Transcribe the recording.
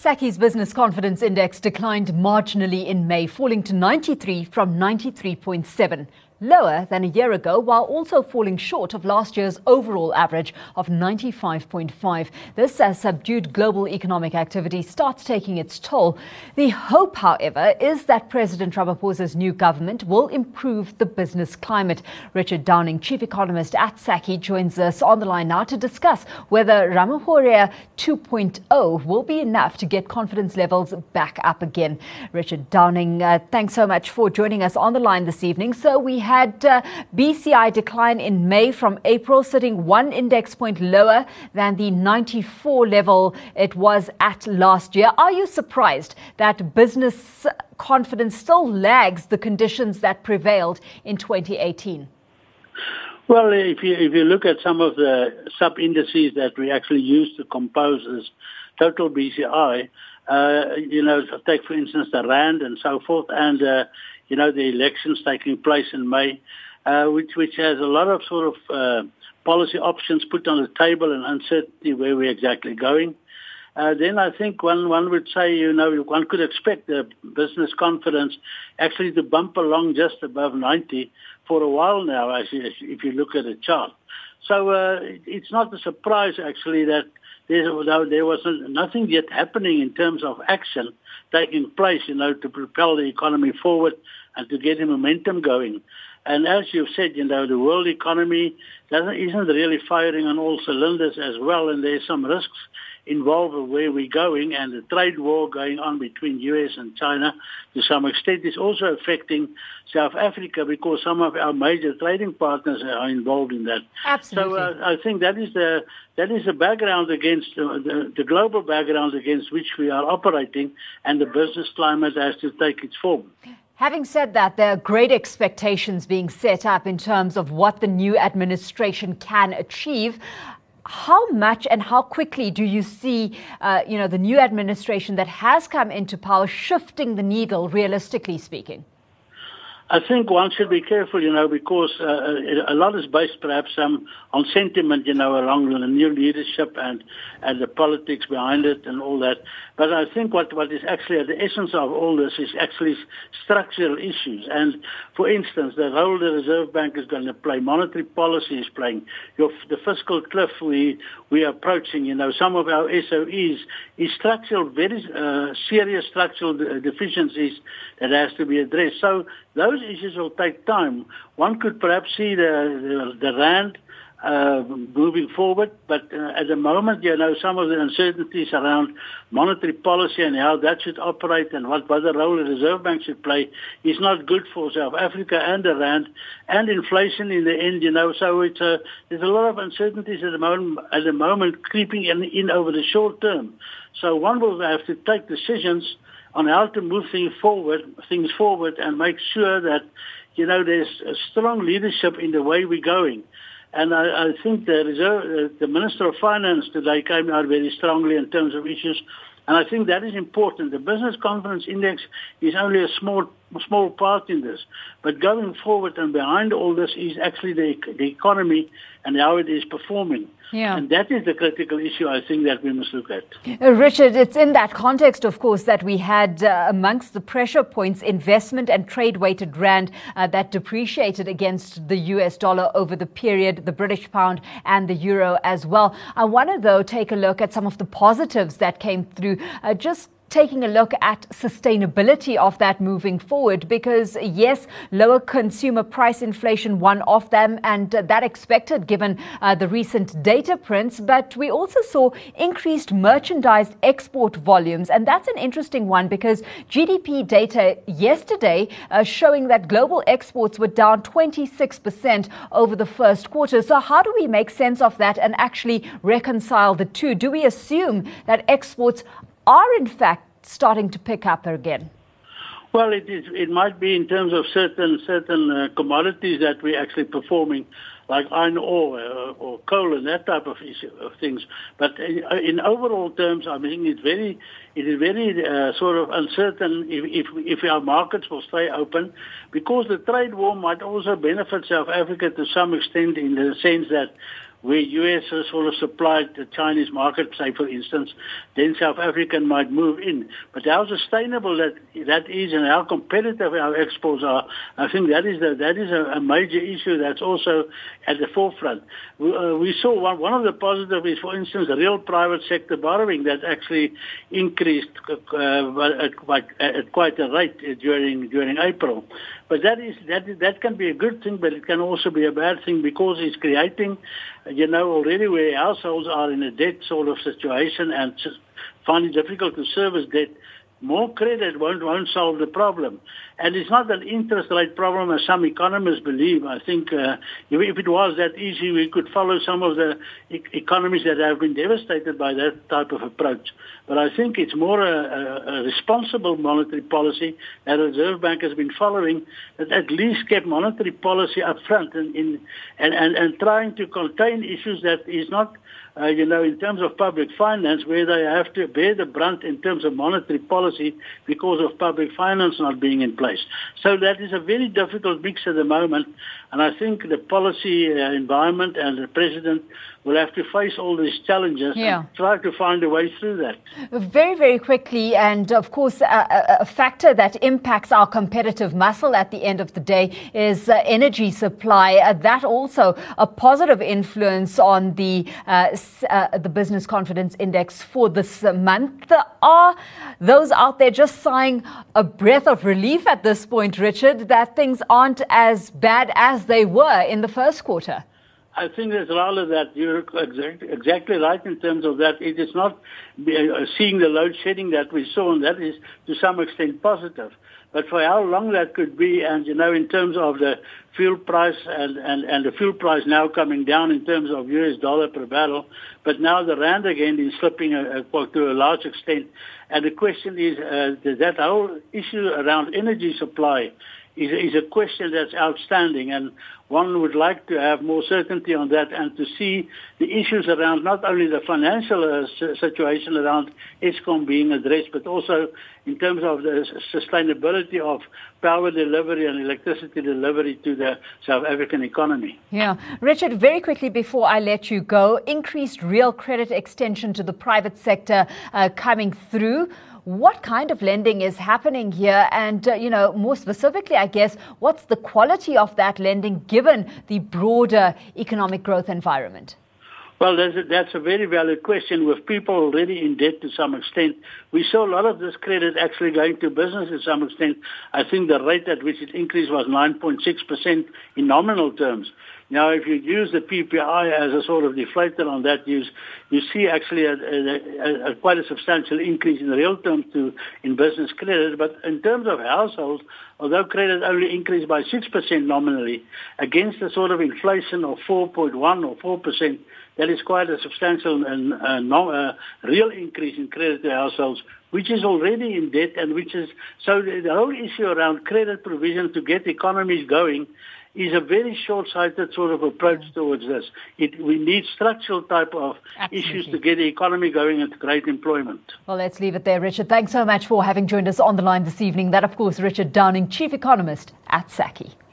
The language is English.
SACCI's business confidence index declined marginally in May, falling to 93 from 93.7. Lower than a year ago, while also falling short of last year's overall average of 95.5. This as subdued global economic activity starts taking its toll. The hope, however, is that President Ramaphosa's new government will improve the business climate. Richard Downing, chief economist at SACCI, joins us on the line now to discuss whether Ramaphosa 2.0 will be enough to get confidence levels back up again. Richard Downing, thanks so much for joining us on the line this evening. So we had BCI decline in May from April, sitting 1 index point lower than the 94 level it was at last year. Are you surprised that business confidence still lags the conditions that prevailed in 2018? Well, if you look at some of the sub-indices that we actually use to compose this total BCI, take for instance the Rand and so forth, and the elections taking place in May, which has a lot of sort of policy options put on the table and uncertainty where we're exactly going. Then I think one would say, one could expect the business confidence actually to bump along just above 90 for a while now, if you look at the chart. So it's not a surprise actually that there was nothing yet happening in terms of action taking place, to propel the economy forward and to get the momentum going. And as you've said, the world economy isn't really firing on all cylinders as well, and there's some risks involved with where we're going, and the trade war going on between US and China to some extent is also affecting South Africa because some of our major trading partners are involved in that. Absolutely. So I think that is the background against the global background against which we are operating, and the business climate has to take its form. Having said that, there are great expectations being set up in terms of what the new administration can achieve. How much and how quickly do you see, the new administration that has come into power shifting the needle, realistically speaking? I think one should be careful, because a lot is based perhaps on sentiment, along with the new leadership and the politics behind it and all that. But I think what is actually at the essence of all this is actually structural issues. And for instance, the role the Reserve Bank is going to play, monetary policy is playing, the fiscal cliff we are approaching, some of our SOEs is structural, very serious structural deficiencies that has to be addressed. So those issues will take time. One could perhaps see the Rand moving forward, but at the moment, some of the uncertainties around monetary policy and how that should operate and what the role the Reserve Bank should play is not good for South Africa and the Rand and inflation in the end, So there's a lot of uncertainties at the moment creeping in over the short term. So one will have to take decisions on how to move things forward and make sure that, there's a strong leadership in the way we're going. And I think the Minister of Finance today came out very strongly in terms of issues, and I think that is important. The business confidence index is only a small part in this, but going forward and behind all this is actually the economy and how it is performing. Yeah. And that is the critical issue, I think, that we must look at. Richard, it's in that context, of course, that we had amongst the pressure points, investment and trade-weighted Rand that depreciated against the US dollar over the period, the British pound and the euro as well. I want to, though, take a look at some of the positives that came through. Just taking a look at sustainability of that moving forward, because yes, lower consumer price inflation, one of them, and that expected given the recent data prints, but we also saw increased merchandise export volumes, and that's an interesting one because GDP data yesterday showing that global exports were down 26% over the first quarter. So how do we make sense of that and actually reconcile the two? Do we assume that exports are in fact starting to pick up again? Well, it might be in terms of certain commodities that we're actually performing, like iron ore or coal and that type of things. But in overall terms, I mean, it is very sort of uncertain if our markets will stay open, because the trade war might also benefit South Africa to some extent in the sense that where US has sort of supplied the Chinese market, say for instance, then South Africa might move in. But how sustainable that is and how competitive our exports are, I think that is a major issue that's also at the forefront. We saw one of the positives is, for instance, real private sector borrowing that actually increased at quite a rate during April. But that can be a good thing, but it can also be a bad thing because it's creating, already where households are in a debt sort of situation and find it difficult to service debt. More credit won't solve the problem. And it's not an interest rate problem as some economists believe. I think if it was that easy, we could follow some of the economies that have been devastated by that type of approach. But I think it's more a responsible monetary policy that the Reserve Bank has been following, that at least kept monetary policy up front and trying to contain issues that is not in terms of public finance, where they have to bear the brunt in terms of monetary policy because of public finance not being in place. So that is a very difficult mix at the moment, and I think the policy environment and the president will have to face all these challenges and try to find a way through that. Very, very quickly, and of course, a factor that impacts our competitive muscle at the end of the day is energy supply. That also a positive influence on the business confidence index for this month. Are those out there just sighing a breath of relief at this point, Richard, that things aren't as bad as they were in the first quarter? I think there's rather that you're exactly right in terms of that. It is not seeing the load shedding that we saw, and that is to some extent positive. But for how long that could be, and in terms of the fuel price and the fuel price now coming down in terms of US dollar per barrel, but now the rand again is slipping to a large extent. And the question is that whole issue around energy supply is a question that's outstanding, and one would like to have more certainty on that and to see the issues around not only the financial situation around Eskom being addressed, but also in terms of the sustainability of power delivery and electricity delivery to the South African economy. Yeah. Richard, very quickly before I let you go, increased real credit extension to the private sector coming through. What kind of lending is happening here? And, more specifically, I guess, what's the quality of that lending given the broader economic growth environment? Well, that's a very valid question. With people already in debt to some extent, we saw a lot of this credit actually going to business to some extent. I think the rate at which it increased was 9.6% in nominal terms. Now, if you use the PPI as a sort of deflator on that, you see actually quite a substantial increase in real terms in business credit. But in terms of households, although credit only increased by 6% nominally, against the sort of inflation of 4.1 or 4%, that is quite a substantial and real increase in credit to households, which is already in debt, and which is so the whole issue around credit provision to get economies going is a very short-sighted sort of approach towards this. We need structural type of issues to get the economy going and to create employment. Well, let's leave it there, Richard. Thanks so much for having joined us on the line this evening. That, of course, Richard Downing, Chief Economist at SACCI.